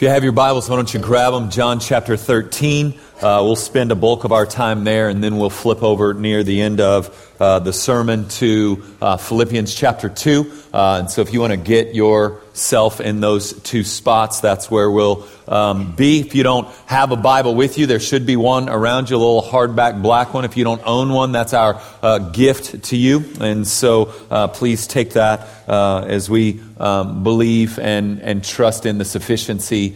If you have your Bibles, why don't you grab them? John chapter 13. We'll spend a bulk of our time there, and then we'll flip over near the end of the sermon to Philippians chapter 2. And so if you want to get yourself in those two spots, that's where we'll be. If you don't have a Bible with you, there should be one around you, a little hardback black one. If you don't own one, that's our gift to you. And so please take that as we believe and trust in the sufficiency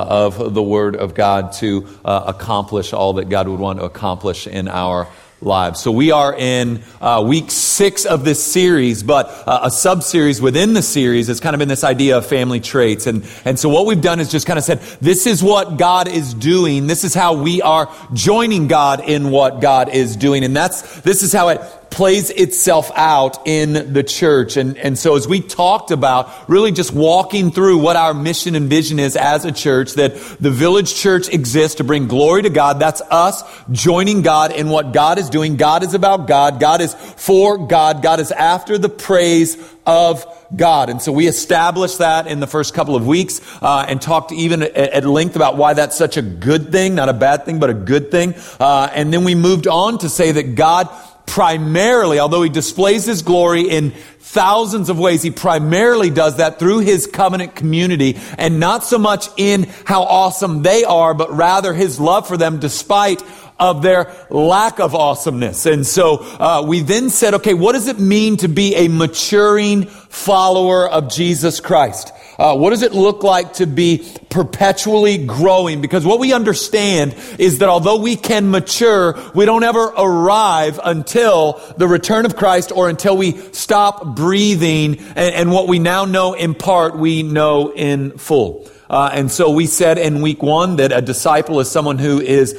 of the Word of God to accomplish all that God would want to accomplish in our lives. So we are in week 6 of this series, but a sub-series within the series has kind of been this idea of family traits. And so what we've done is just kind of said, this is what God is doing. This is how we are joining God in what God is doing. And this is how it plays itself out in the church. And so as we talked about really just walking through what our mission and vision is as a church, that the Village Church exists to bring glory to God. That's us joining God in what God is doing. God is about God. God is for God. God is after the praise of God. And so we established that in the first couple of weeks and talked even at length about why that's such a good thing, not a bad thing, but a good thing. And then we moved on to say that God primarily, although He displays His glory in thousands of ways, He primarily does that through His covenant community, and not so much in how awesome they are, but rather His love for them despite of their lack of awesomeness. And so we then said, okay, what does it mean to be a maturing follower of Jesus Christ? What does it look like to be perpetually growing? Because what we understand is that although we can mature, we don't ever arrive until the return of Christ or until we stop breathing. And what we now know in part, we know in full. And so we said in week 1 that a disciple is someone who is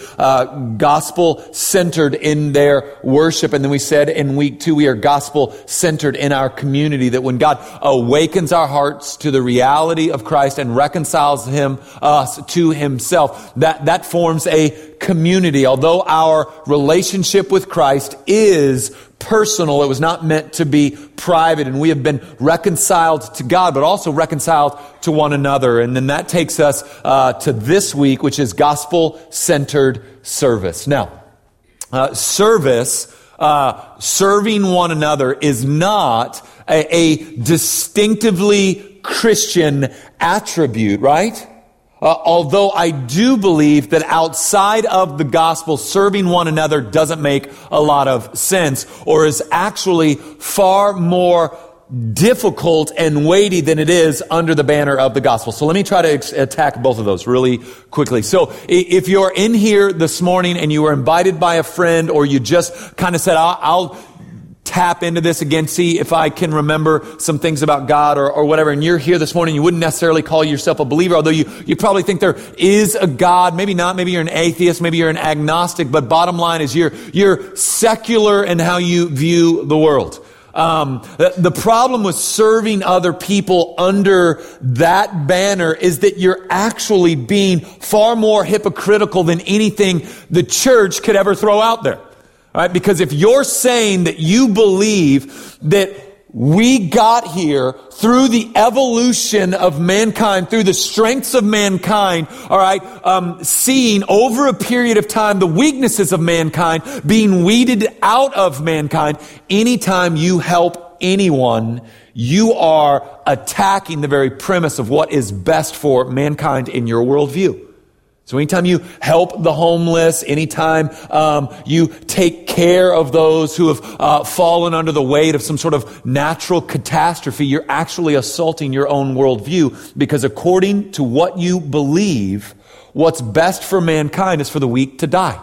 gospel-centered in their worship. And then we said in week 2 we are gospel-centered in our community, that when God awakens our hearts to the reality of Christ and reconciles us to Himself, that forms a community. Although our relationship with Christ is personal, it was not meant to be private, and we have been reconciled to God, but also reconciled to one another. And then that takes us to this week, which is gospel-centered service. Now, serving one another is not a distinctively Christian attribute, right? Although I do believe that outside of the gospel, serving one another doesn't make a lot of sense, or is actually far more difficult and weighty than it is under the banner of the gospel. So let me try to attack both of those really quickly. So if you're in here this morning and you were invited by a friend, or you just kind of said, I'll tap into this again, see if I can remember some things about God or whatever, and you're here this morning, you wouldn't necessarily call yourself a believer, although you probably think there is a God. Maybe not, maybe you're an atheist, maybe you're an agnostic, but bottom line is you're secular in how you view the world. The problem with serving other people under that banner is that you're actually being far more hypocritical than anything the church could ever throw out there. All right, because if you're saying that you believe that we got here through the evolution of mankind, through the strengths of mankind, all right, seeing over a period of time the weaknesses of mankind, being weeded out of mankind, anytime you help anyone, you are attacking the very premise of what is best for mankind in your worldview. So anytime you help the homeless, anytime you take care of those who have fallen under the weight of some sort of natural catastrophe, you're actually assaulting your own worldview, because according to what you believe, what's best for mankind is for the weak to die.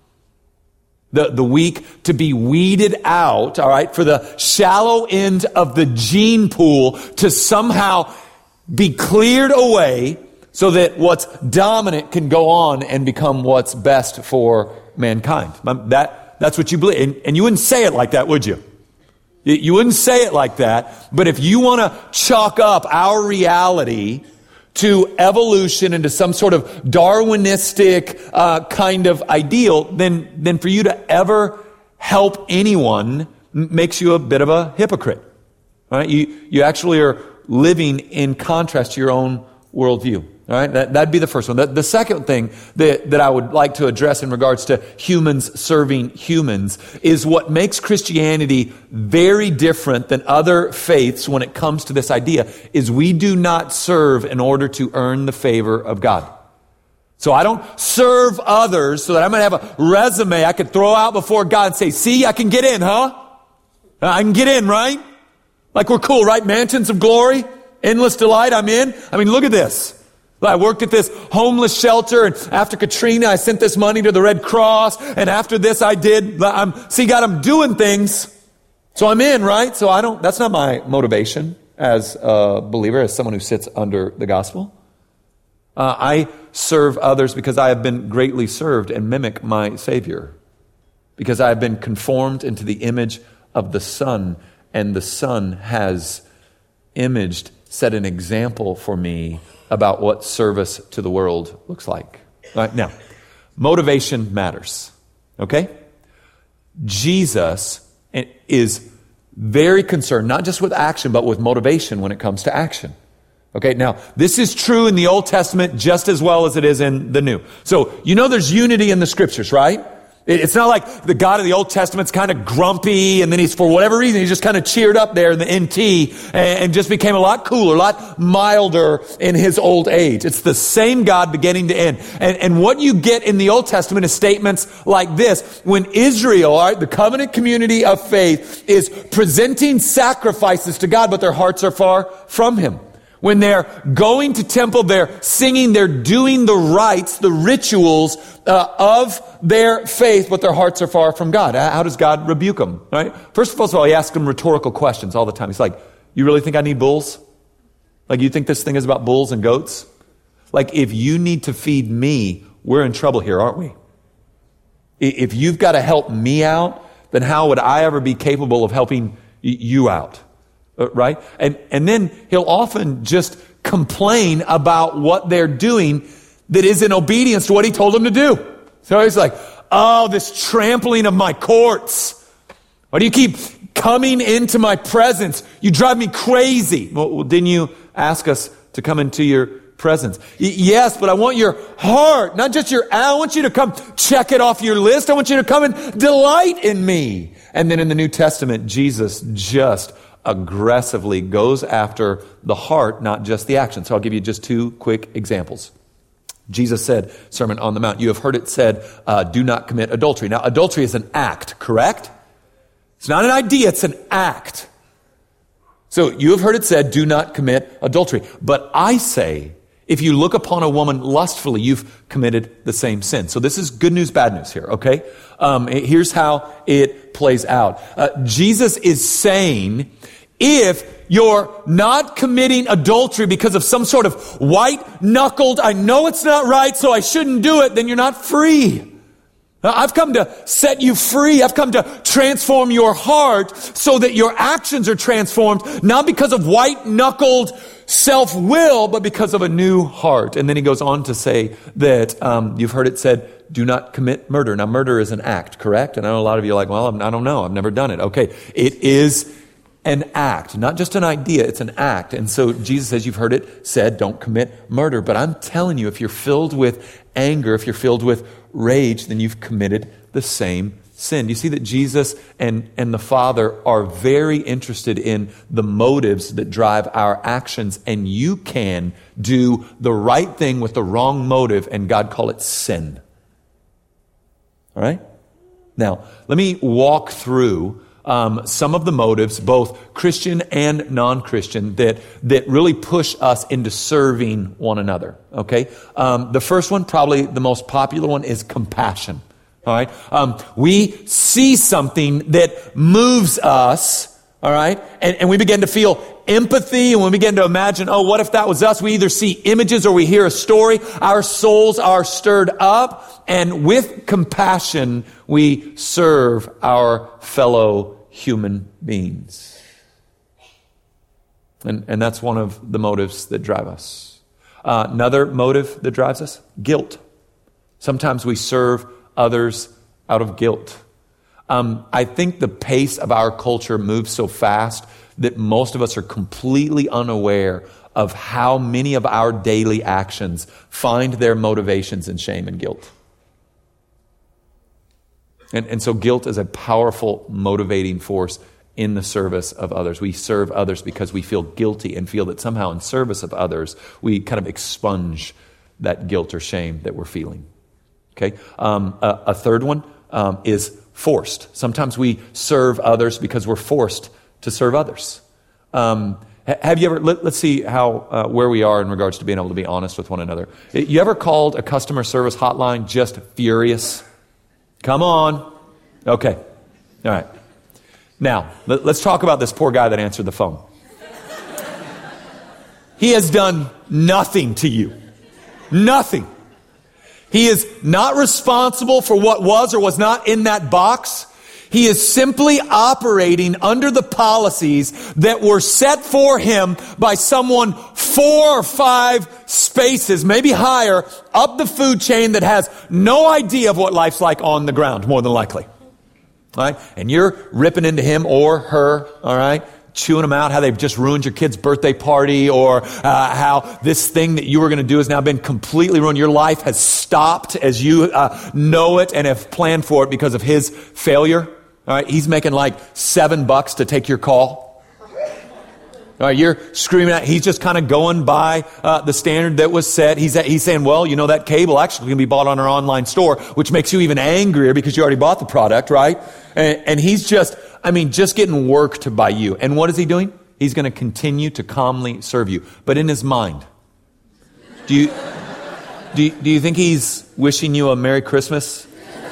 The weak to be weeded out, all right, for the shallow end of the gene pool to somehow be cleared away, so that what's dominant can go on and become what's best for mankind. That's what you believe. And you wouldn't say it like that, would you? You wouldn't say it like that. But if you want to chalk up our reality to evolution and to some sort of Darwinistic kind of ideal, then for you to ever help anyone makes you a bit of a hypocrite. Right? You actually are living in contrast to your own worldview. All right, that'd be the first one. The second thing that I would like to address in regards to humans serving humans is what makes Christianity very different than other faiths when it comes to this idea is we do not serve in order to earn the favor of God. So I don't serve others so that I'm going to have a resume I could throw out before God and say, see, I can get in, huh? I can get in, right? Like we're cool, right? Mansions of glory, endless delight, I'm in. I mean, look at this. I worked at this homeless shelter, and after Katrina, I sent this money to the Red Cross, and after this I did, see God, I'm doing things, so I'm in, right? So that's not my motivation as a believer, as someone who sits under the gospel. I serve others because I have been greatly served and mimic my Savior, because I have been conformed into the image of the Son, and the Son has set an example for me about what service to the world looks like. All right, now, motivation matters, okay? Jesus is very concerned, not just with action, but with motivation when it comes to action. Okay, now, this is true in the Old Testament just as well as it is in the New. So, there's unity in the Scriptures, right? It's not like the God of the Old Testament's kind of grumpy and then he's, for whatever reason, he's just kind of cheered up there in the NT and just became a lot cooler, a lot milder in his old age. It's the same God beginning to end. And what you get in the Old Testament is statements like this. When Israel, all right, the covenant community of faith, is presenting sacrifices to God, but their hearts are far from Him. When they're going to temple, they're singing, they're doing the rites, the rituals of their faith, but their hearts are far from God. How does God rebuke them? Right? First of all, He asks them rhetorical questions all the time. He's like, you really think I need bulls? Like, you think this thing is about bulls and goats? Like, if you need to feed me, we're in trouble here, aren't we? If you've got to help me out, then how would I ever be capable of helping you out? Right? And then He'll often just complain about what they're doing that is in obedience to what He told them to do. So He's like, oh, this trampling of my courts. Why do you keep coming into my presence? You drive me crazy. Well, didn't you ask us to come into your presence? Yes, but I want your heart, not just I want you to come check it off your list. I want you to come and delight in me. And then in the New Testament, Jesus just aggressively goes after the heart, not just the action. So I'll give you just two quick examples. Jesus said, Sermon on the Mount, you have heard it said, do not commit adultery. Now, adultery is an act, correct? It's not an idea, it's an act. So you have heard it said, do not commit adultery. But I say, if you look upon a woman lustfully, you've committed the same sin. So this is good news, bad news here, okay? Here's how it plays out. Jesus is saying, if you're not committing adultery because of some sort of white-knuckled, I know it's not right, so I shouldn't do it, then you're not free. I've come to set you free. I've come to transform your heart so that your actions are transformed, not because of white-knuckled self-will, but because of a new heart. And then he goes on to say that you've heard it said, do not commit murder. Now, murder is an act, correct? And I know a lot of you are like, well, I don't know. I've never done it. Okay, it is an act, not just an idea. It's an act. And so Jesus says, you've heard it said, don't commit murder. But I'm telling you, if you're filled with anger, if you're filled with rage, then you've committed the same sin. You see that Jesus and the Father are very interested in the motives that drive our actions, and you can do the right thing with the wrong motive, and God call it sin. All right? Now, let me walk through some of the motives, both Christian and non-Christian, that really push us into serving one another. Okay? The first one, probably the most popular one, is compassion. All right? We see something that moves us, all right? And we begin to feel empathy, and when we begin to imagine, oh, what if that was us? We either see images or we hear a story. Our souls are stirred up, and with compassion, we serve our fellow human beings. And that's one of the motives that drive us. Another motive that drives us, guilt. Sometimes we serve others out of guilt. I think the pace of our culture moves so fast that most of us are completely unaware of how many of our daily actions find their motivations in shame and guilt. And so guilt is a powerful motivating force in the service of others. We serve others because we feel guilty and feel that somehow in service of others, we kind of expunge that guilt or shame that we're feeling. Okay. A third one is forced. Sometimes we serve others because we're forced to serve others. Have you ever, let's see how where we are in regards to being able to be honest with one another. You ever called a customer service hotline just furious? Come on. Okay. All right. Now, let's talk about this poor guy that answered the phone. He has done nothing to you. Nothing. He is not responsible for what was or was not in that box. He is simply operating under the policies that were set for him by someone 4 or 5 spaces, maybe higher, up the food chain that has no idea of what life's like on the ground, more than likely. All right? And you're ripping into him or her, all right? Chewing them out, how they've just ruined your kid's birthday party, or how this thing that you were going to do has now been completely ruined. Your life has stopped as you know it and have planned for it because of his failure. All right, he's making like $7 to take your call. All right, you're screaming at, he's just kind of going by the standard that was set. He's saying, well, you know, that cable actually can be bought on our online store, which makes you even angrier because you already bought the product, right? And he's just getting worked by you. And what is he doing? He's going to continue to calmly serve you. But in his mind, do you think he's wishing you a Merry Christmas?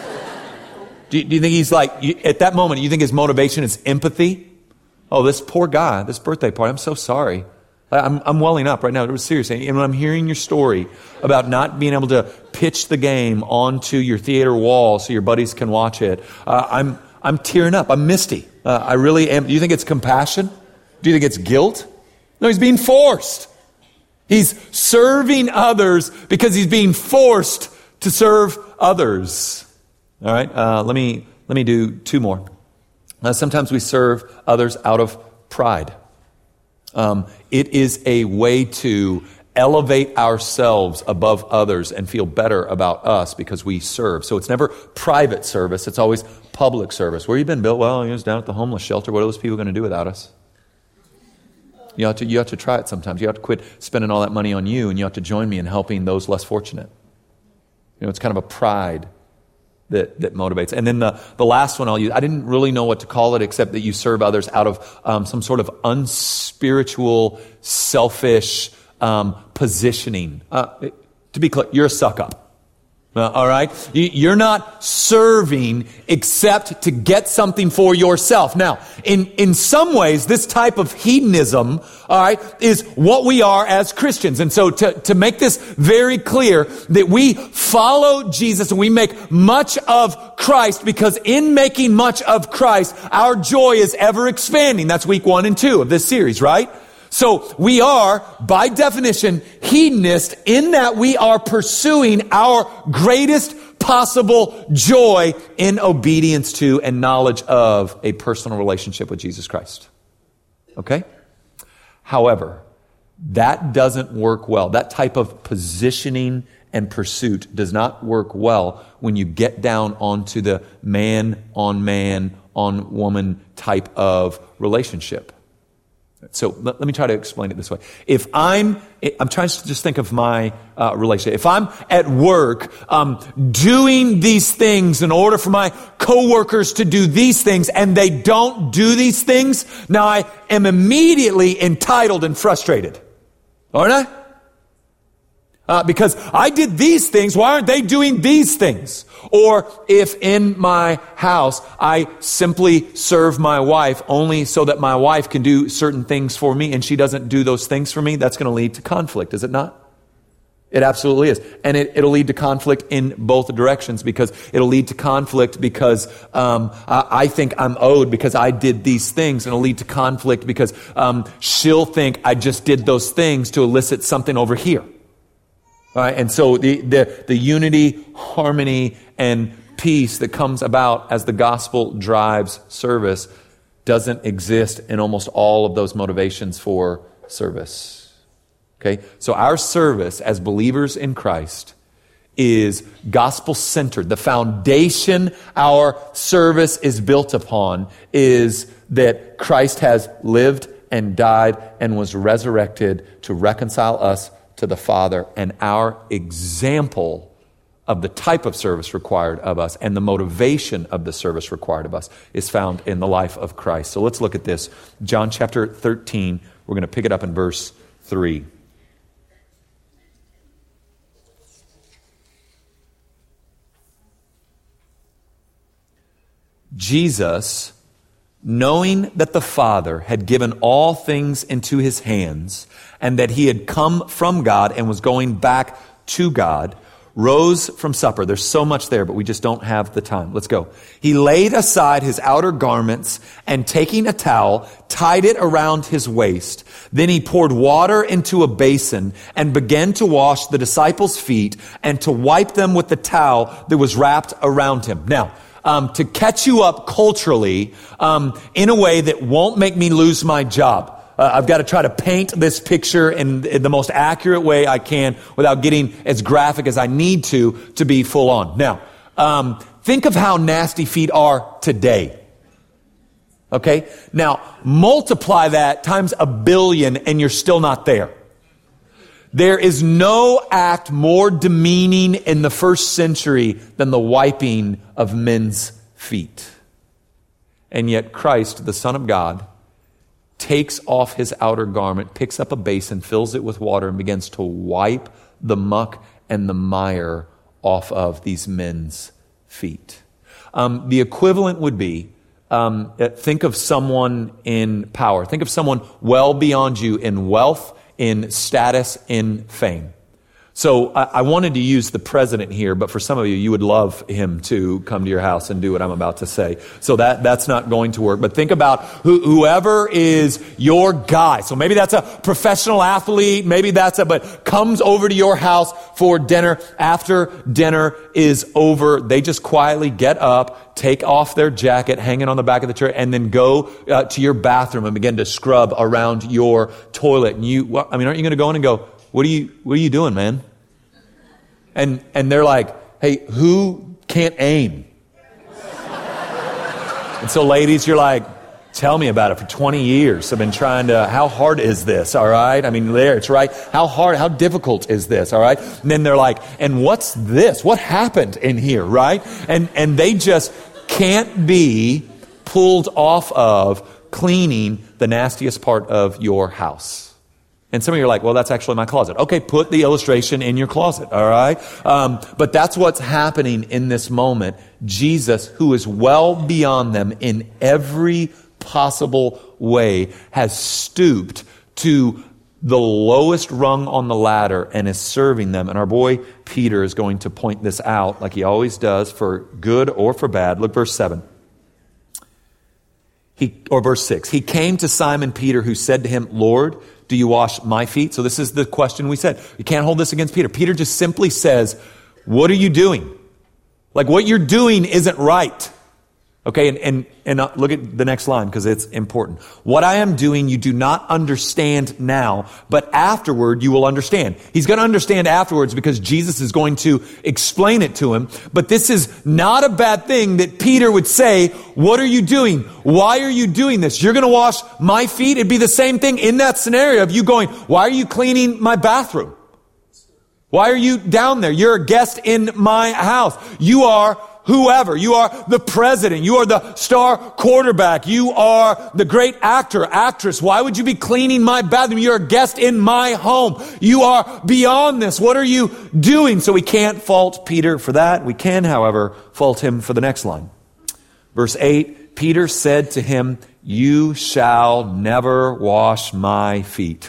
Do you think he's like, at that moment, you think his motivation is empathy? Oh, this poor guy, this birthday party, I'm so sorry. I'm welling up right now. It was seriously. And when I'm hearing your story about not being able to pitch the game onto your theater wall so your buddies can watch it, I'm tearing up. I'm misty. I really am. Do you think it's compassion? Do you think it's guilt? No, he's being forced. He's serving others because he's being forced to serve others. All right, let me do 2 more. Sometimes we serve others out of pride. It is a way to elevate ourselves above others and feel better about us because we serve. So it's never private service. It's always public service. Where you been, Bill? Well, he was down at the homeless shelter. What are those people going to do without us? You have to try it sometimes. You have to quit spending all that money on you, and you have to join me in helping those less fortunate. You know, it's kind of a pride that motivates. And then the last one I'll use, I didn't really know what to call it except that you serve others out of some sort of unspiritual, selfish positioning. To be clear, you're a suck-up. All right? You're not serving except to get something for yourself. Now, in some ways, this type of hedonism, all right, is what we are as Christians. And so to make this very clear, that we follow Jesus and we make much of Christ, because in making much of Christ, our joy is ever expanding. That's week 1 and 2 of this series, right? So we are, by definition, hedonist in that we are pursuing our greatest possible joy in obedience to and knowledge of a personal relationship with Jesus Christ. Okay? However, that doesn't work well. That type of positioning and pursuit does not work well when you get down onto the man on woman type of relationship. So let me try to explain it this way. If I'm trying to just think of my relationship. If I'm at work doing these things in order for my coworkers to do these things, and they don't do these things, now I am immediately entitled and frustrated. Aren't I? Because I did these things, why aren't they doing these things? Or if in my house I simply serve my wife only so that my wife can do certain things for me and she doesn't do those things for me, that's going to lead to conflict, is it not? It absolutely is. And it'll lead to conflict in both directions, because it'll lead to conflict because I think I'm owed because I did these things, and it'll lead to conflict because she'll think I just did those things to elicit something over here. Right? And so the unity, harmony, and peace that comes about as the gospel drives service doesn't exist in almost all of those motivations for service. Okay? So our service as believers in Christ is gospel-centered. The foundation our service is built upon is that Christ has lived and died and was resurrected to reconcile us to the Father. And our example of the type of service required of us and the motivation of the service required of us is found in the life of Christ. So let's look at this. John chapter 13, we're going to pick it up in verse 3. Jesus, knowing that the Father had given all things into his hands and that he had come from God and was going back to God, rose from supper. There's so much there, but we just don't have the time. Let's go. He laid aside his outer garments and taking a towel, tied it around his waist. Then he poured water into a basin and began to wash the disciples' feet and to wipe them with the towel that was wrapped around him. Now, to catch you up culturally, in a way that won't make me lose my job. I've got to try to paint this picture in the most accurate way I can without getting as graphic as I need to be full on. Now, think of how nasty feet are today. Okay? Now, multiply that times 1 billion and you're still not there. There is no act more demeaning in the first century than the wiping of men's feet. And yet Christ, the Son of God, takes off his outer garment, picks up a basin, fills it with water, and begins to wipe the muck and the mire off of these men's feet. The equivalent would be, think of someone in power. Think of someone well beyond you in wealth, in status, in fame. So I wanted to use the president here, but for some of you, you would love him to come to your house and do what I'm about to say. So that's not going to work. But think about whoever is your guy. So maybe that's a professional athlete. Maybe but comes over to your house for dinner. After dinner is over, they just quietly get up, take off their jacket, hang it on the back of the chair, and then go to your bathroom and begin to scrub around your toilet. And aren't you going to go in and go, What are you doing, man? And they're like, hey, who can't aim? And so ladies, you're like, tell me about it. For 20 years, I've been trying to, how hard is this? All right. I mean, there, it's right. How difficult is this? All right. And then they're like, and what's this? What happened in here? Right. And they just can't be pulled off of cleaning the nastiest part of your house. And some of you are like, well, that's actually my closet. Okay, put the illustration in your closet, all right? But that's what's happening in this moment. Jesus, who is well beyond them in every possible way, has stooped to the lowest rung on the ladder and is serving them. And our boy Peter is going to point this out like he always does, for good or for bad. Look, verse 7. Verse 6. He came to Simon Peter, who said to him, Lord, do you wash my feet? So this is the question we said. You can't hold this against Peter. Peter just simply says, what are you doing? Like, what you're doing isn't right. Okay, and look at the next line because it's important. What I am doing you do not understand now, but afterward you will understand. He's going to understand afterwards because Jesus is going to explain it to him. But this is not a bad thing that Peter would say, what are you doing? Why are you doing this? You're going to wash my feet? It'd be the same thing in that scenario of you going, why are you cleaning my bathroom? Why are you down there? You're a guest in my house. You are whoever. You are the president. You are the star quarterback. You are the great actor, actress. Why would you be cleaning my bathroom? You're a guest in my home. You are beyond this. What are you doing? So we can't fault Peter for that. We can, however, fault him for the next line. Verse 8, Peter said to him, you shall never wash my feet.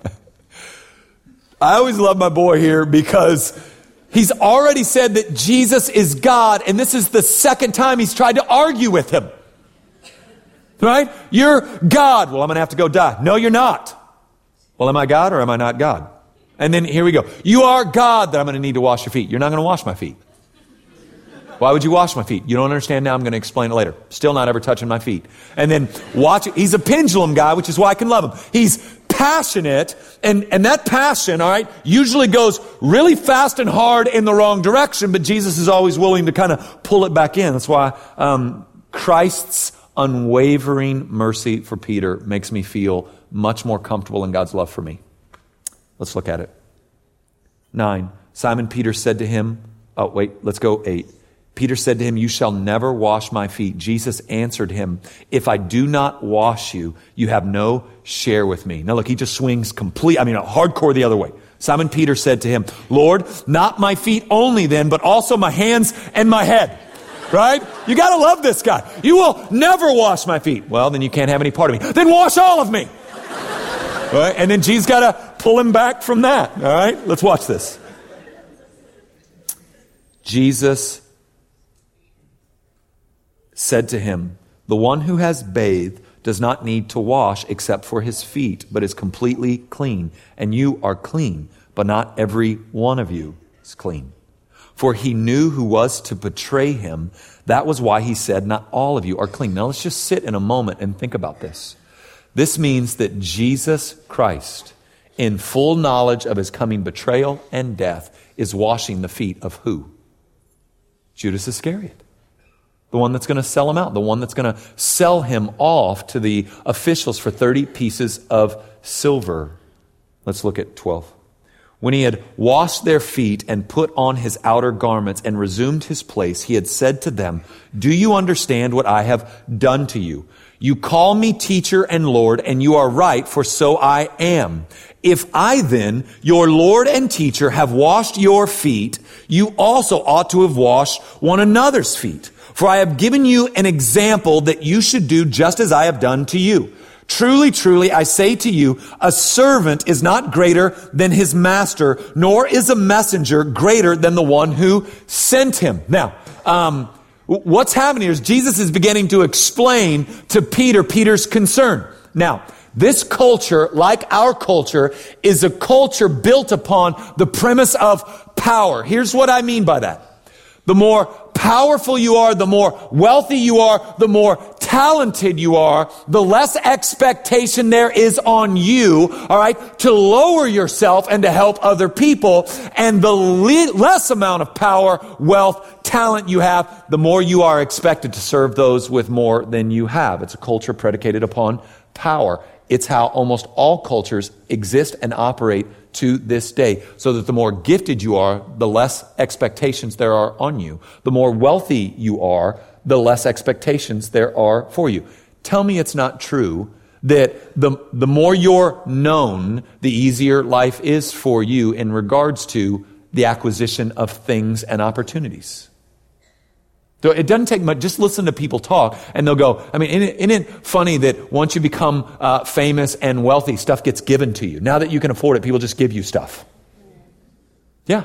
I always love my boy here because he's already said that Jesus is God, and this is the second time he's tried to argue with him. Right? You're God. Well, I'm going to have to go die. No, you're not. Well, am I God or am I not God? And then here we go. You are God that I'm going to need to wash your feet. You're not going to wash my feet. Why would you wash my feet? You don't understand now. I'm going to explain it later. Still not ever touching my feet. And then watch it. He's a pendulum guy, which is why I can love him. He's passionate, and that passion, all right, usually goes really fast and hard in the wrong direction, but Jesus is always willing to kind of pull it back in. That's why Christ's unwavering mercy for Peter makes me feel much more comfortable in God's love for me. Let's look at it. 9. Simon Peter said to him, let's go 8. Peter said to him, you shall never wash my feet. Jesus answered him, if I do not wash you, you have no share with me. Now look, he just swings hardcore the other way. Simon Peter said to him, Lord, not my feet only then, but also my hands and my head. Right? You got to love this guy. You will never wash my feet. Well, then you can't have any part of me. Then wash all of me. Right? And then Jesus got to pull him back from that. All right? Let's watch this. Jesus said to him, the one who has bathed does not need to wash except for his feet, but is completely clean. And you are clean, but not every one of you is clean. For he knew who was to betray him. That was why he said, not all of you are clean. Now let's just sit in a moment and think about this. This means that Jesus Christ, in full knowledge of his coming betrayal and death, is washing the feet of who? Judas Iscariot. The one that's going to sell him out. The one that's going to sell him off to the officials for 30 pieces of silver. Let's look at 12. When he had washed their feet and put on his outer garments and resumed his place, he had said to them, do you understand what I have done to you? You call me teacher and Lord, and you are right, for so I am. If I then, your Lord and teacher, have washed your feet, you also ought to have washed one another's feet. For I have given you an example that you should do just as I have done to you. Truly, truly, I say to you, a servant is not greater than his master, nor is a messenger greater than the one who sent him. Now, what's happening here is Jesus is beginning to explain to Peter's concern. Now, this culture, like our culture, is a culture built upon the premise of power. Here's what I mean by that. The more powerful you are, the more wealthy you are, the more talented you are, the less expectation there is on you, all right, to lower yourself and to help other people. And the less amount of power, wealth, talent you have, the more you are expected to serve those with more than you have. It's a culture predicated upon power. It's how almost all cultures exist and operate to this day, so that the more gifted you are, the less expectations there are on you. The more wealthy you are, the less expectations there are for you. Tell me it's not true that the more you're known, the easier life is for you in regards to the acquisition of things and opportunities. So it doesn't take much. Just listen to people talk and they'll go, isn't it funny that once you become famous and wealthy, stuff gets given to you? Now that you can afford it, people just give you stuff. Yeah.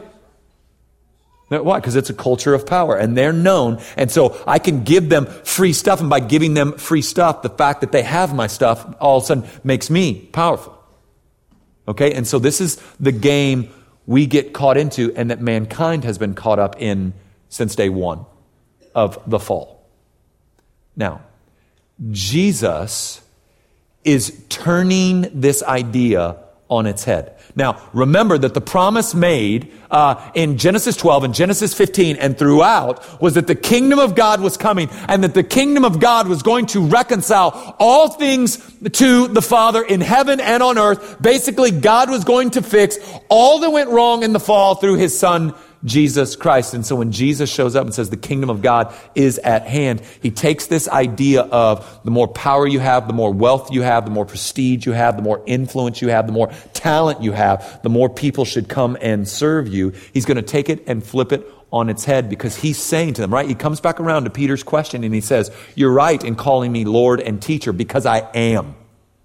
Why? Because it's a culture of power and they're known. And so I can give them free stuff. And by giving them free stuff, the fact that they have my stuff all of a sudden makes me powerful. Okay. And so this is the game we get caught into and that mankind has been caught up in since day one of the fall. Now, Jesus is turning this idea on its head. Now, remember that the promise made in Genesis 12 and Genesis 15 and throughout was that the kingdom of God was coming and that the kingdom of God was going to reconcile all things to the Father in heaven and on earth. Basically, God was going to fix all that went wrong in the fall through his Son, Jesus Christ. And so when Jesus shows up and says the kingdom of God is at hand, he takes this idea of the more power you have, the more wealth you have, the more prestige you have, the more influence you have, the more talent you have, the more people should come and serve you. He's going to take it and flip it on its head because he's saying to them, right? He comes back around to Peter's question and he says, you're right in calling me Lord and teacher because I am.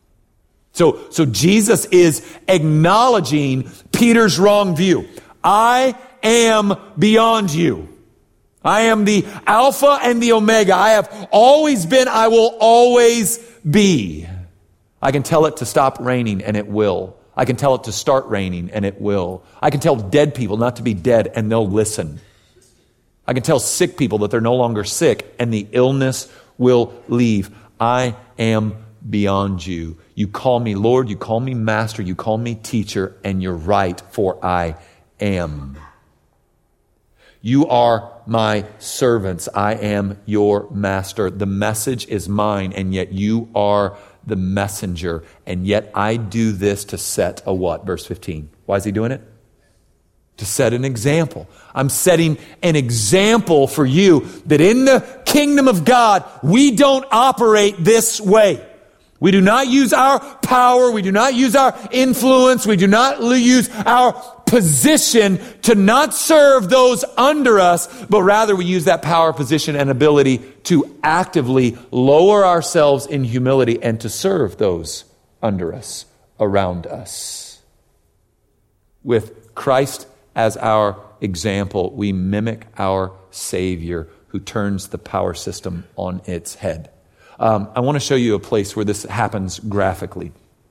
So Jesus is acknowledging Peter's wrong view. I am beyond you. I am the Alpha and the Omega. I have always been, I will always be. I can tell it to stop raining and it will. I can tell it to start raining and it will. I can tell dead people not to be dead and they'll listen. I can tell sick people that they're no longer sick and the illness will leave. I am beyond you. You call me Lord, you call me Master, you call me Teacher, and you're right, for I am. You are my servants. I am your master. The message is mine, and yet you are the messenger. And yet I do this to set a what? Verse 15. Why is he doing it? To set an example. I'm setting an example for you that in the kingdom of God, we don't operate this way. We do not use our power. We do not use our influence. We do not use our position to not serve those under us, but rather we use that power, position, and ability to actively lower ourselves in humility and to serve those under us, around us. With Christ as our example, we mimic our Savior who turns the power system on its head. I want to show you a place where this happens graphically.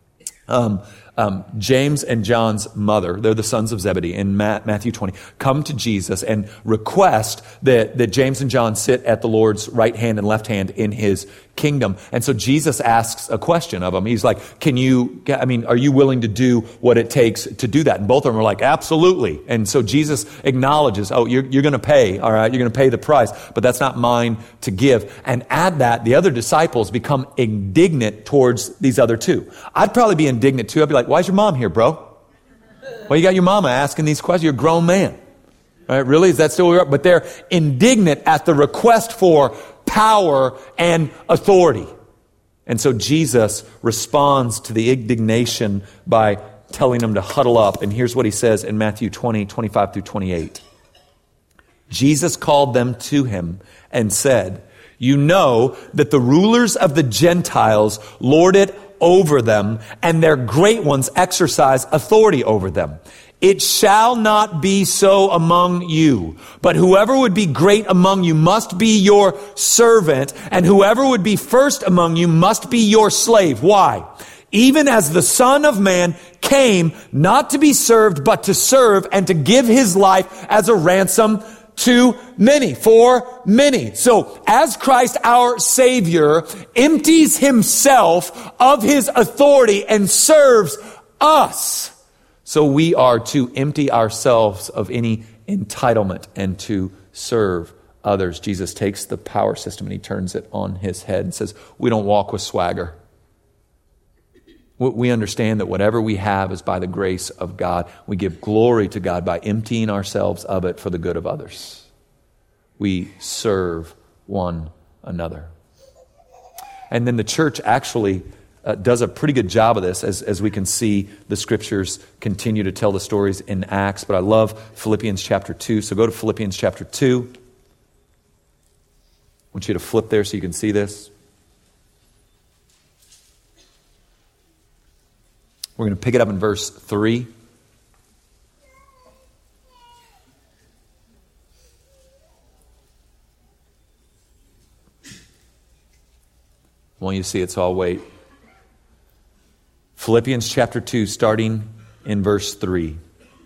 James and John's mother, they're the sons of Zebedee in Matthew 20, come to Jesus and request that James and John sit at the Lord's right hand and left hand in his kingdom. And so Jesus asks a question of them. He's like, are you willing to do what it takes to do that? And both of them are like, absolutely. And so Jesus acknowledges, you're going to pay, all right, you're going to pay the price, but that's not mine to give. And add that, the other disciples become indignant towards these other two. I'd probably be indignant too. I'd be like, why's your mom here, bro? Well, you got your mama asking these questions. You're a grown man. All right, really? Is that still where we are? But they're indignant at the request for power and authority. And so Jesus responds to the indignation by telling them to huddle up. And here's what he says in Matthew 20, 25 through 28. Jesus called them to him and said, you know that the rulers of the Gentiles lord it over them, and their great ones exercise authority over them. It shall not be so among you, but whoever would be great among you must be your servant, and whoever would be first among you must be your slave. Why? Even as the Son of Man came not to be served, but to serve and to give his life as a ransom to many, for many. So as Christ, our Savior, empties himself of his authority and serves us, so we are to empty ourselves of any entitlement and to serve others. Jesus takes the power system and he turns it on his head and says, we don't walk with swagger. We understand that whatever we have is by the grace of God. We give glory to God by emptying ourselves of it for the good of others. We serve one another. And then the church actually does a pretty good job of this, as we can see the scriptures continue to tell the stories in Acts. But I love Philippians chapter 2. So go to Philippians chapter 2. I want you to flip there so you can see this. We're going to pick it up in verse 3. I want you to see it, so I'll wait. Philippians chapter 2, starting in verse 3.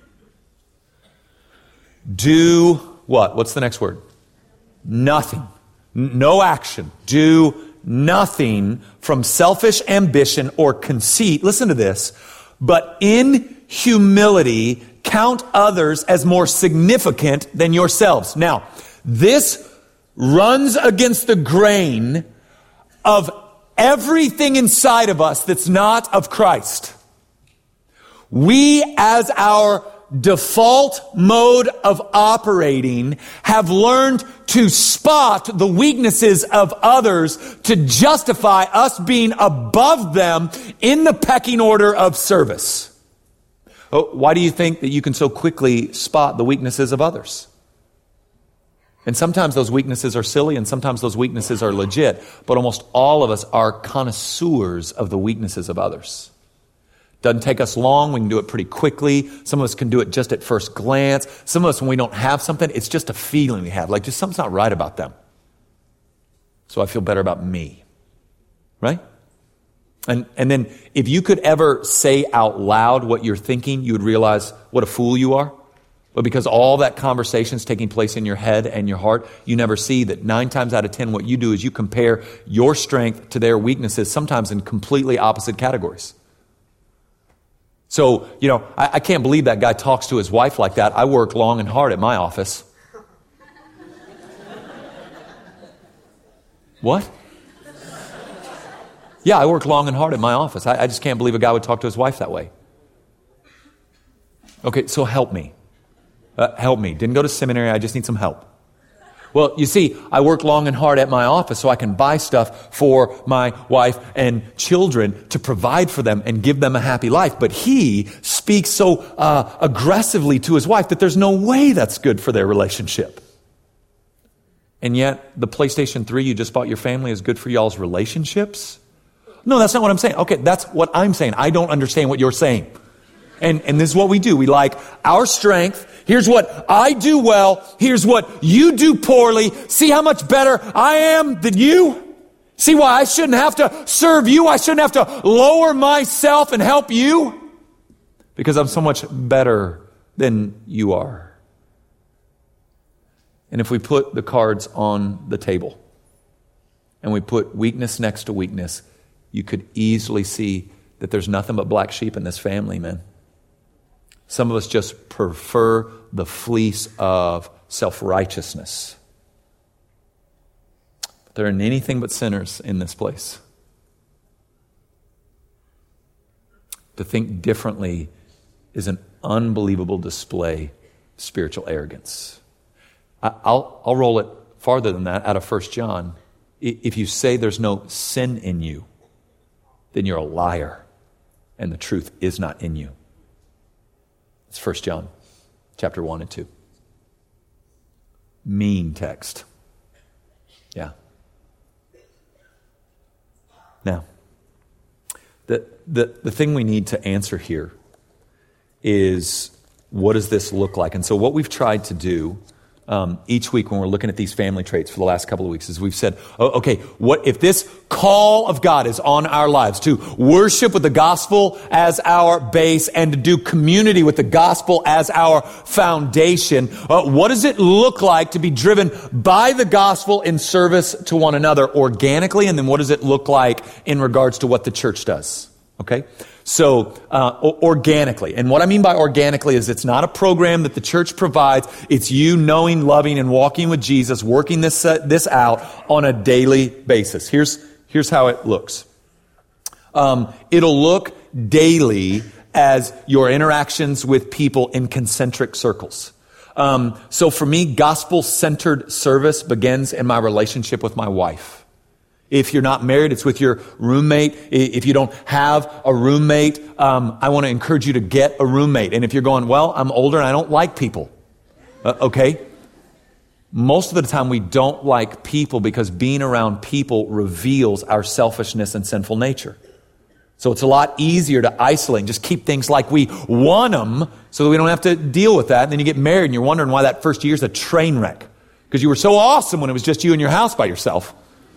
Do what? What's the next word? Nothing. No action. Do nothing from selfish ambition or conceit. Listen to this. But in humility, count others as more significant than yourselves. Now, this runs against the grain of everything inside of us that's not of Christ. We, as our default mode of operating, have learned to spot the weaknesses of others to justify us being above them in the pecking order of service. Why do you think that you can so quickly spot the weaknesses of others? And sometimes those weaknesses are silly and sometimes those weaknesses are legit, but almost all of us are connoisseurs of the weaknesses of others. Doesn't take us long. We can do it pretty quickly. Some of us can do it just at first glance. Some of us, when we don't have something, it's just a feeling we have, like just something's not right about them. So I feel better about me. Right? And then if you could ever say out loud what you're thinking, you would realize what a fool you are. But because all that conversation is taking place in your head and your heart, you never see that 9 times out of 10 what you do is you compare your strength to their weaknesses, sometimes in completely opposite categories. So, I can't believe that guy talks to his wife like that. I work long and hard at my office. What? Yeah, I work long and hard at my office. I just can't believe a guy would talk to his wife that way. Okay, so help me. Help me. Didn't go to seminary. I just need some help. Well, you see, I work long and hard at my office so I can buy stuff for my wife and children to provide for them and give them a happy life. But he speaks so aggressively to his wife that there's no way that's good for their relationship. And yet, the PlayStation 3 you just bought your family is good for y'all's relationships? No, that's not what I'm saying. Okay, that's what I'm saying. I don't understand what you're saying. And this is what we do. We like our strength. Here's what I do well. Here's what you do poorly. See how much better I am than you? See why I shouldn't have to serve you? I shouldn't have to lower myself and help you? Because I'm so much better than you are. And if we put the cards on the table and we put weakness next to weakness, you could easily see that there's nothing but black sheep in this family, man. Some of us just prefer the fleece of self-righteousness. But there aren't anything but sinners in this place. To think differently is an unbelievable display of spiritual arrogance. I'll roll it farther than that out of 1 John. If you say there's no sin in you, then you're a liar, and the truth is not in you. It's 1 John chapter 1 and 2. Mean text. Yeah. Now, the thing we need to answer here is, what does this look like? And so what we've tried to do each week when we're looking at these family traits for the last couple of weeks is we've said, okay, what if this call of God is on our lives to worship with the gospel as our base and to do community with the gospel as our foundation, what does it look like to be driven by the gospel in service to one another organically? And then what does it look like in regards to what the church does? Okay? So, organically. And what I mean by organically is it's not a program that the church provides. It's you knowing, loving, and walking with Jesus, working this out on a daily basis. Here's how it looks. It'll look daily as your interactions with people in concentric circles. So for me, gospel-centered service begins in my relationship with my wife. If you're not married, it's with your roommate. If you don't have a roommate, I want to encourage you to get a roommate. And if you're going, well, I'm older and I don't like people. Okay? Most of the time we don't like people because being around people reveals our selfishness and sinful nature. So it's a lot easier to isolate and just keep things like we want them so that we don't have to deal with that. And then you get married and you're wondering why that first year is a train wreck. Because you were so awesome when it was just you in your house by yourself.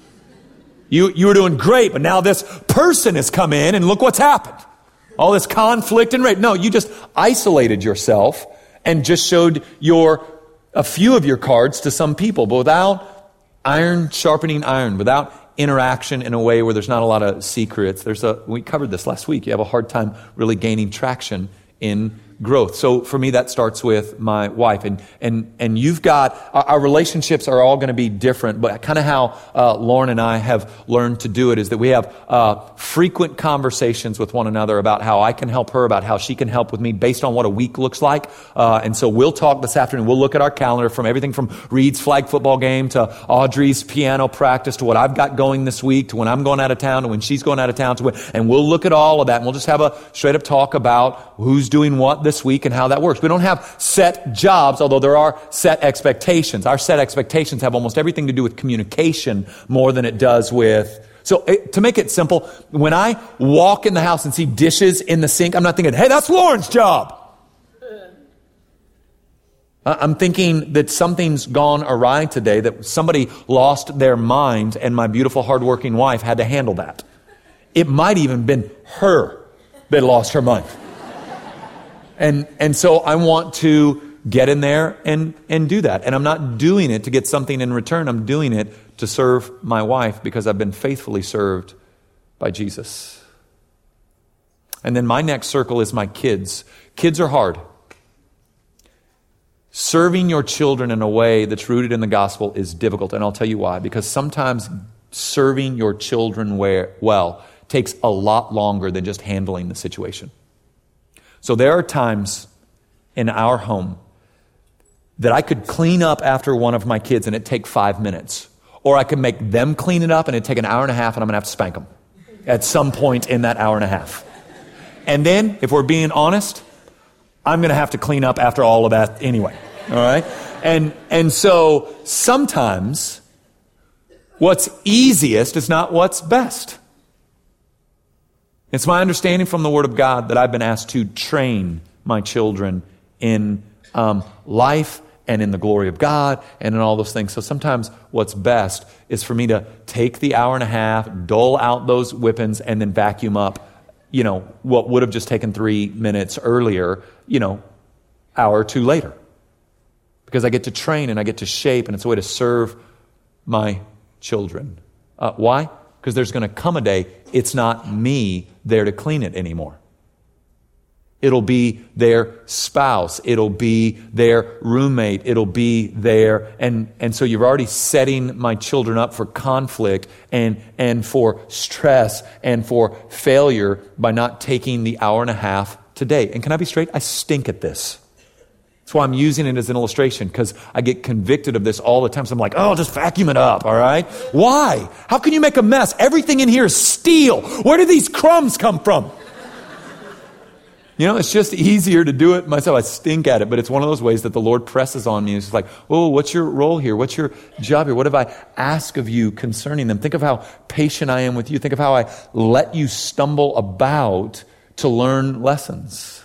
You were doing great, but now this person has come in and look what's happened. All this conflict and rape. No, you just isolated yourself and just showed a few of your cards to some people, but without iron sharpening iron, without interaction in a way where there's not a lot of secrets. We covered this last week. You have a hard time really gaining traction in growth. So for me, that starts with my wife. And you've got, our relationships are all going to be different, but kind of how Lauren and I have learned to do it is that we have frequent conversations with one another about how I can help her, about how she can help with me based on what a week looks like. And so we'll talk this afternoon. We'll look at our calendar from everything from Reed's flag football game to Audrey's piano practice to what I've got going this week to when I'm going out of town to when she's going out of town and we'll look at all of that and we'll just have a straight up talk about who's doing what this week and how that works. We don't have set jobs, although there are set expectations. Our set expectations have almost everything to do with communication more than it does with... So to make it simple, when I walk in the house and see dishes in the sink, I'm not thinking, hey, that's Lauren's job. I'm thinking that something's gone awry today, that somebody lost their mind and my beautiful, hardworking wife had to handle that. It might even been her that lost her mind. And so I want to get in there and do that. And I'm not doing it to get something in return. I'm doing it to serve my wife because I've been faithfully served by Jesus. And then my next circle is my kids. Kids are hard. Serving your children in a way that's rooted in the gospel is difficult. And I'll tell you why. Because sometimes serving your children well takes a lot longer than just handling the situation. So there are times in our home that I could clean up after one of my kids and it'd take 5 minutes. Or I could make them clean it up and it'd take an hour and a half and I'm going to have to spank them at some point in that hour and a half. And then, if we're being honest, I'm going to have to clean up after all of that anyway. All right? And so sometimes what's easiest is not what's best. It's my understanding from the Word of God that I've been asked to train my children in life and in the glory of God and in all those things. So sometimes what's best is for me to take the hour and a half, dole out those whippings, and then vacuum up, what would have just taken 3 minutes earlier, hour or two later. Because I get to train and I get to shape, and it's a way to serve my children. Why? Because there's going to come a day it's not me there to clean it anymore. It'll be their spouse. It'll be their roommate. It'll be their... And so you're already setting my children up for conflict and for stress and for failure by not taking the hour and a half today. And can I be straight? I stink at this. That's why I'm using it as an illustration, because I get convicted of this all the time. So I'm like, just vacuum it up, all right? Why? How can you make a mess? Everything in here is steel. Where do these crumbs come from? It's just easier to do it myself. I stink at it, but it's one of those ways that the Lord presses on me. It's like, what's your role here? What's your job here? What have I asked of you concerning them? Think of how patient I am with you. Think of how I let you stumble about to learn lessons.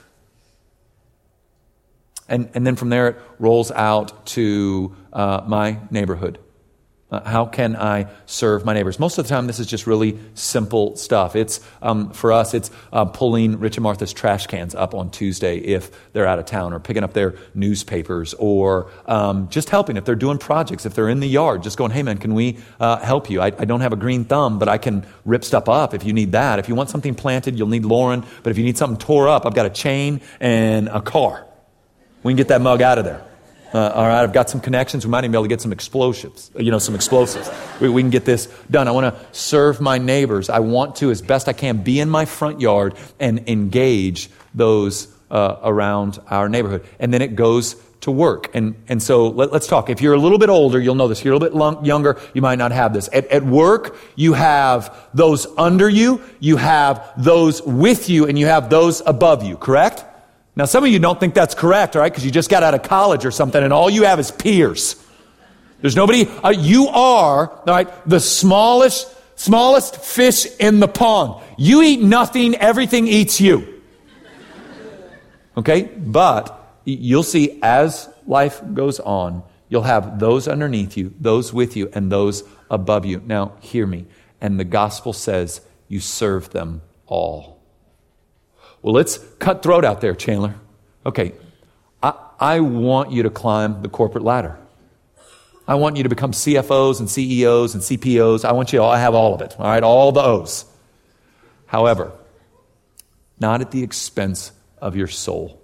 And then from there, it rolls out to my neighborhood. How can I serve my neighbors? Most of the time, this is just really simple stuff. It's for us, it's pulling Rich and Martha's trash cans up on Tuesday if they're out of town, or picking up their newspapers, or just helping if they're doing projects. If they're in the yard, just going, hey man, can we help you? I don't have a green thumb, but I can rip stuff up if you need that. If you want something planted, you'll need Lauren. But if you need something tore up, I've got a chain and a car. We can get that mug out of there. All right, I've got some connections. We might even be able to get some explosives. Some explosives. We can get this done. I want to serve my neighbors. I want to, as best I can, be in my front yard and engage those around our neighborhood. And then it goes to work. And so let's talk. If you're a little bit older, you'll know this. If you're a little bit younger, you might not have this. At work, you have those under you, you have those with you, and you have those above you, correct? Now, some of you don't think that's correct, all right, because you just got out of college or something, and all you have is peers. There's nobody. You are, all right, the smallest fish in the pond. You eat nothing, everything eats you. Okay? But you'll see as life goes on, you'll have those underneath you, those with you, and those above you. Now, hear me. And the gospel says you serve them all. Well, it's cutthroat out there, Chandler. Okay, I want you to climb the corporate ladder. I want you to become CFOs and CEOs and CPOs. I want you to have all of it, all right, all the O's. However, not at the expense of your soul.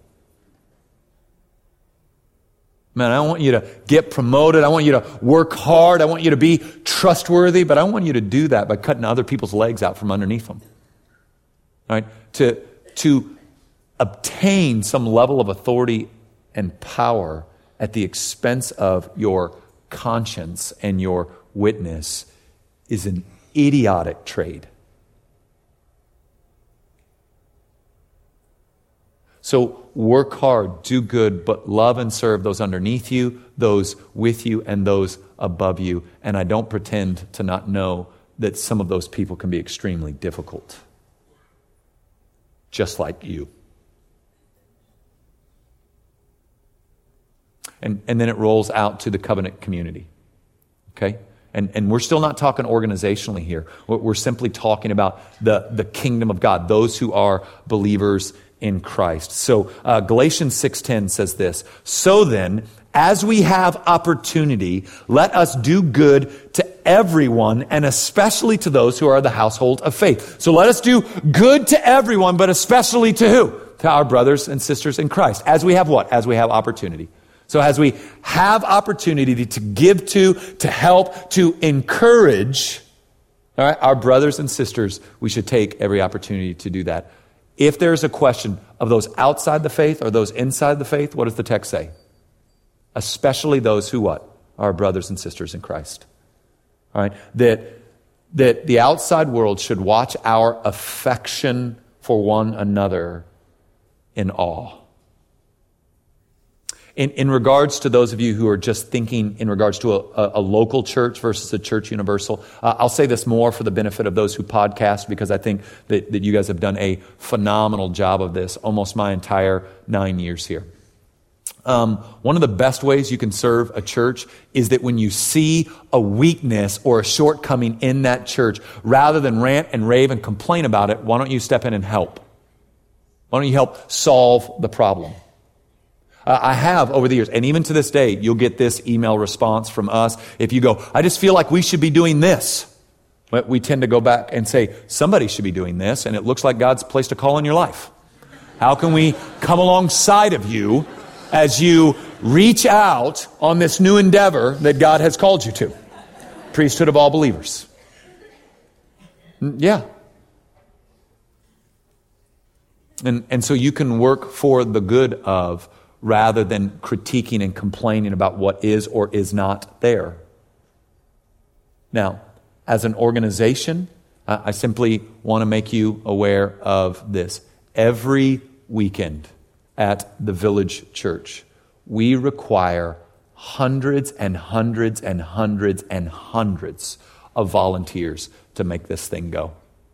Man, I want you to get promoted. I want you to work hard. I want you to be trustworthy, but I want you to do that by cutting other people's legs out from underneath them. All right, to obtain some level of authority and power at the expense of your conscience and your witness is an idiotic trade. So work hard, do good, but love and serve those underneath you, those with you, and those above you. And I don't pretend to not know that some of those people can be extremely difficult. Just like you. And then it rolls out to the covenant community. Okay? And we're still not talking organizationally here. We're simply talking about the kingdom of God, those who are believers in Christ. So Galatians 6:10 says this, "So then, as we have opportunity, let us do good to everyone, and especially to those who are the household of faith." So let us do good to everyone, but especially to who? To our brothers and sisters in Christ. As we have what? As we have opportunity. So as we have opportunity to give to help, to encourage, all right, our brothers and sisters, we should take every opportunity to do that. If there's a question of those outside the faith or those inside the faith, what does the text say? Especially those who what? Are brothers and sisters in Christ. All right? That the outside world should watch our affection for one another in awe. In regards to those of you who are just thinking in regards to a local church versus a church universal, I'll say this more for the benefit of those who podcast, because I think that you guys have done a phenomenal job of this almost my entire 9 years here. One of the best ways you can serve a church is that when you see a weakness or a shortcoming in that church, rather than rant and rave and complain about it, why don't you step in and help? Why don't you help solve the problem? I have over the years, and even to this day, you'll get this email response from us. If you go, "I just feel like we should be doing this," but we tend to go back and say, "Somebody should be doing this, and it looks like God's placed a call in your life. How can we come alongside of you as you reach out on this new endeavor that God has called you to?" Priesthood of all believers. Yeah. And so you can work for the good of, rather than critiquing and complaining about what is or is not there. Now, as an organization, I simply want to make you aware of this. Every weekend at the Village Church, we require hundreds and hundreds and hundreds and hundreds of volunteers to make this thing go.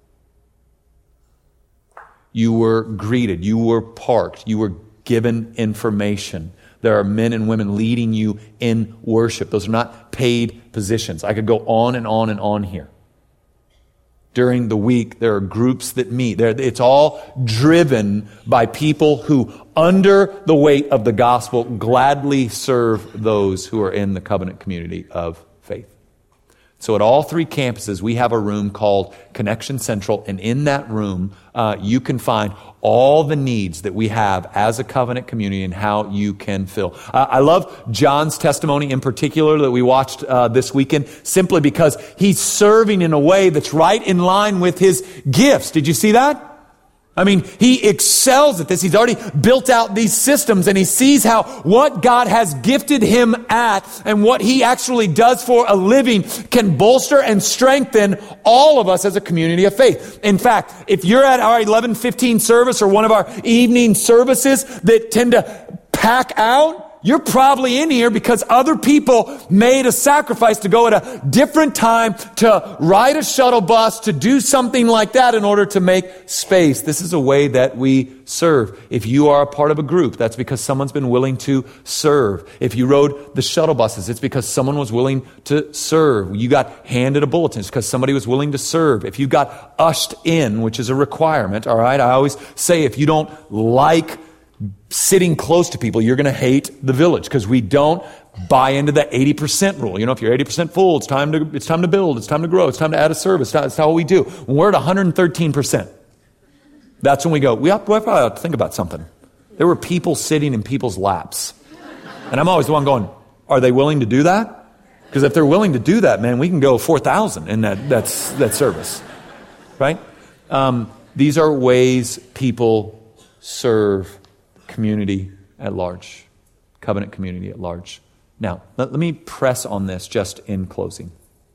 You were greeted, you were parked, you were given information. There are men and women leading you in worship. Those are not paid positions. I could go on and on and on here. During the week, there are groups that meet. It's all driven by people who, under the weight of the gospel, gladly serve those who are in the covenant community of faith. So at all three campuses, we have a room called Connection Central, and in that room, you can find all the needs that we have as a covenant community and how you can fill. I love John's testimony in particular that we watched this weekend, simply because he's serving in a way that's right in line with his gifts. Did you see that? I mean, he excels at this. He's already built out these systems, and he sees how what God has gifted him at and what he actually does for a living can bolster and strengthen all of us as a community of faith. In fact, if you're at our 11:15 service or one of our evening services that tend to pack out, you're probably in here because other people made a sacrifice to go at a different time, to ride a shuttle bus, to do something like that in order to make space. This is a way that we serve. If you are a part of a group, that's because someone's been willing to serve. If you rode the shuttle buses, it's because someone was willing to serve. You got handed a bulletin, it's because somebody was willing to serve. If you got ushered in, which is a requirement, all right? I always say if you don't like sitting close to people, you're going to hate the Village, because we don't buy into the 80% rule. You know, if you're 80% full, it's time to build, it's time to grow, it's time to add a service. That's how we do. When we're at 113%, that's when we go, we probably ought to think about something. There were people sitting in people's laps. And I'm always the one going, are they willing to do that? Because if they're willing to do that, man, we can go 4,000 in that service. Right? These are ways people serve community at large, covenant community at large. Now, let me press on this just in closing.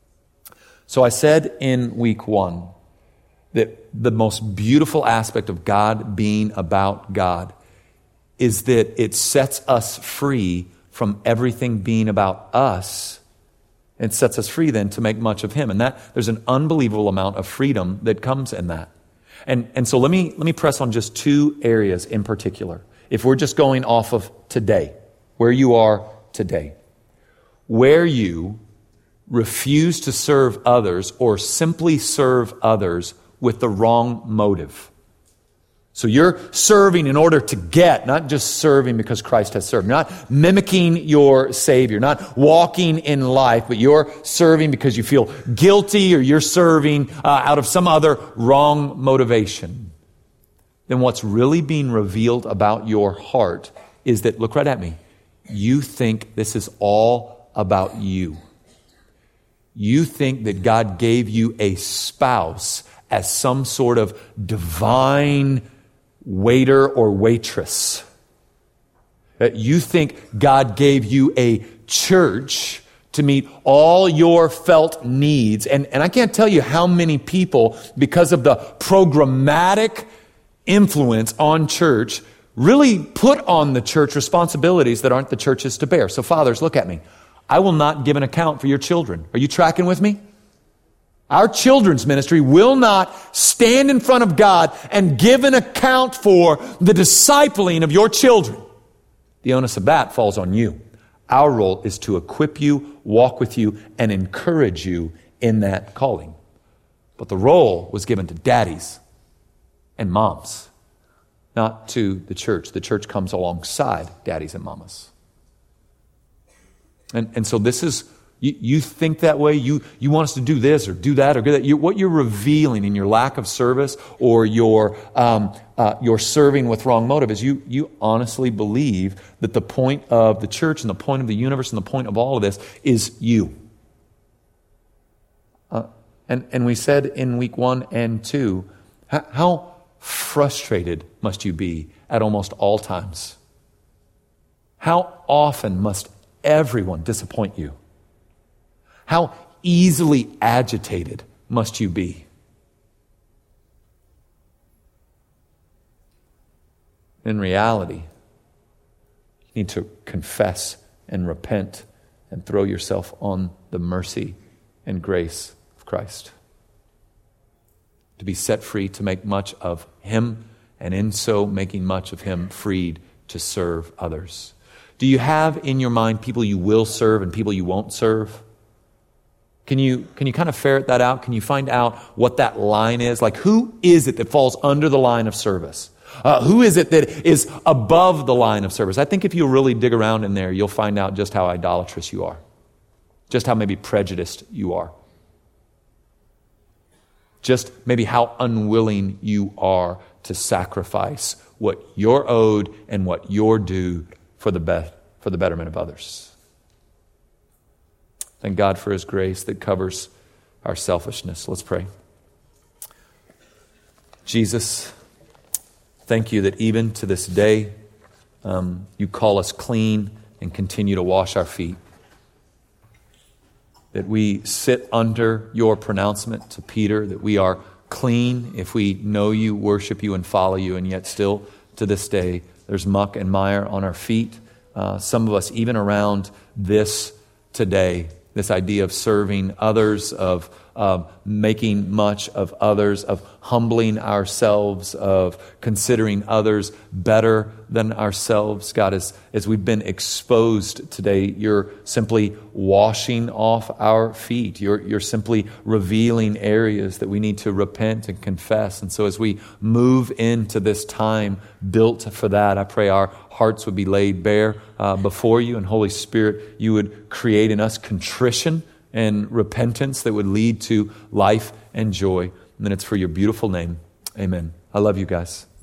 So I said in week 1 that the most beautiful aspect of God being about God is that it sets us free from everything being about us. It sets us free then to make much of Him. And that there's an unbelievable amount of freedom that comes in that. And so let me press on just 2 areas in particular. If we're just going off of today, where you are today, where you refuse to serve others or simply serve others with the wrong motive. So you're serving in order to get, not just serving because Christ has served. You're not mimicking your Savior, not walking in life, but you're serving because you feel guilty or you're serving out of some other wrong motivation. Then what's really being revealed about your heart is that, look right at me, you think this is all about you. You think that God gave you a spouse as some sort of divine waiter or waitress. You think God gave you a church to meet all your felt needs. And I can't tell you how many people, because of the programmatic influence on church, really put on the church responsibilities that aren't the church's to bear. So fathers, look at me. I will not give an account for your children. Are you tracking with me? Our children's ministry will not stand in front of God and give an account for the discipling of your children. The onus of that falls on you. Our role is to equip you, walk with you, and encourage you in that calling. But the role was given to daddies and moms, not to the church. The church comes alongside daddies and mamas. And so this is, you think that way, you want us to do this or do that or do that. What you're revealing in your lack of service or your serving with wrong motive is you honestly believe that the point of the church and the point of the universe and the point of all of this is you. And we said in week 1 and 2, how frustrated must you be at almost all times? How often must everyone disappoint you? How easily agitated must you be? In reality, you need to confess and repent and throw yourself on the mercy and grace of Christ. To be set free, to make much of Him, and in so making much of Him, freed to serve others. Do you have in your mind people you will serve and people you won't serve? Can you kind of ferret that out? Can you find out what that line is? Like, who is it that falls under the line of service? Who is it that is above the line of service? I think if you really dig around in there, you'll find out just how idolatrous you are. Just how maybe prejudiced you are. Just maybe how unwilling you are to sacrifice what you're owed and what you're due for the betterment of others. Thank God for His grace that covers our selfishness. Let's pray. Jesus, thank you that even to this day, you call us clean and continue to wash our feet. That we sit under your pronouncement to Peter, that we are clean if we know you, worship you, and follow you, and yet still to this day, there's muck and mire on our feet. Some of us, even around this today, this idea of serving others, of making much of others, of humbling ourselves, of considering others better than ourselves. God, as we've been exposed today, you're simply washing off our feet. You're simply revealing areas that we need to repent and confess. And so as we move into this time built for that, I pray our hearts would be laid bare before you, and Holy Spirit, you would create in us contrition and repentance that would lead to life and joy. And then it's for your beautiful name. Amen. I love you guys.